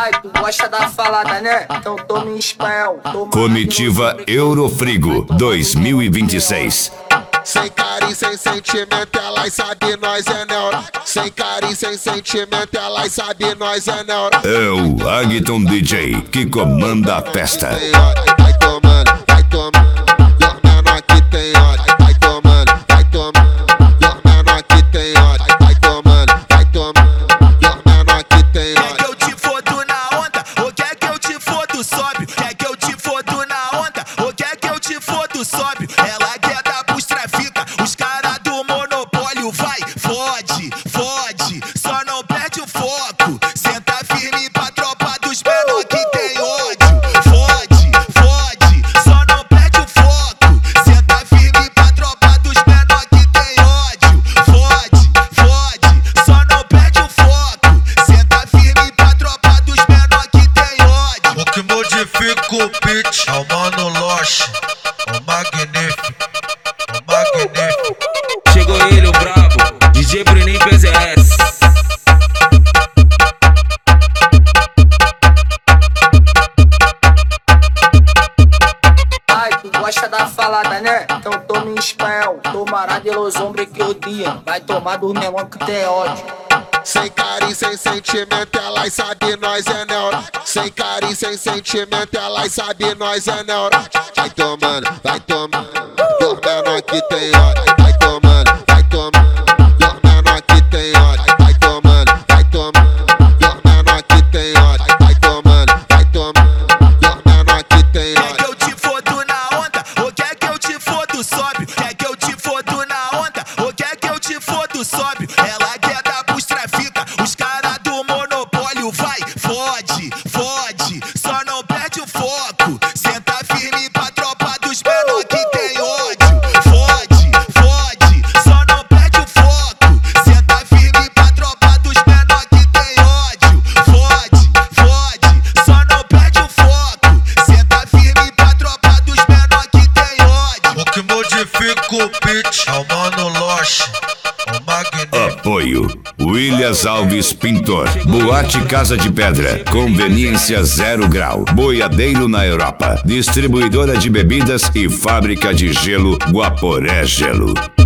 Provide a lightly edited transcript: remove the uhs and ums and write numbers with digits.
Ai, tu gosta da falada, né? Então toma em espanhol. Comitiva Eurofrigo 2026. Sem carinho, sem sentimento, elas sabe nós é neuro. Sem carinho, sem sentimento, elas sabe nós é neuro. É o Agton DJ que comanda a festa. Vai tomando, vai tomando. Os menor aqui tem hora. Vai tomando, vai tomando. Os menor aqui tem hora. Vai tomando, vai tomando. Os menor aqui tem hora. Quer que eu te fodo na onda? Ou quer que eu te fodo sobe? Quer que eu te fodo na onda? Ou quer que eu te fodo sobe? Ela quer dar pros trafica, os caras do monopólio vai, fode, fode, só não perde o foco. Senta firme pra tropa dos menor que tem ódio. Fode, fode, só não perde o foco. Senta firme pra tropa dos menor que tem ódio. Fode, fode, só não perde o foco. Senta firme pra tropa dos menor que tem ódio. O que modifica o pitch é o Mano Loche, o magnífico, o magnífico. Chegou ele, o brabo, DJ Bruninho PZS. Ai, tu gosta da falada, né? Então toma em espanhol. Tomará de los hombres que odiam. Vai tomar dos menor que tem ódio. Sem carinho, sem sentimento, elas sabe nós é neuro. Sem carinho, sem sentimento, elas sabe nós é neuro. Vai tomando, vai tomando. Os menor aqui tem hora. Vai tomando, vai tomando. Os menor aqui tem hora. Vai tomando, vai tomando. Os menor aqui tem hora. Vai tomando, vai tomando. Os menor aqui tem Quer hora. que eu te fodo na onda? Ou quer que eu te fodo sobe? Quer que eu te fodo na onda? Ou quer que eu te fodo sobe? Ela quer dar pros trafica, os caras do monopólio vai, fode, fode, só não perde o foco. Senta firme pra tropa dos menor que tem ódio. Fode, fode, só não perde o foco. Senta firme pra tropa dos menor que tem ódio. Fode, fode, só não perde o foco. Senta firme pra tropa dos menor que tem ódio. O que modifica o pitch é o Mano Loche, o magnífico. Apoio Williams Alves Pintor, Boate Casa de Pedra, Conveniência 0 Grau, Boiadeiro na Europa, Distribuidora de bebidas e Fábrica de Gelo Guaporé Gelo.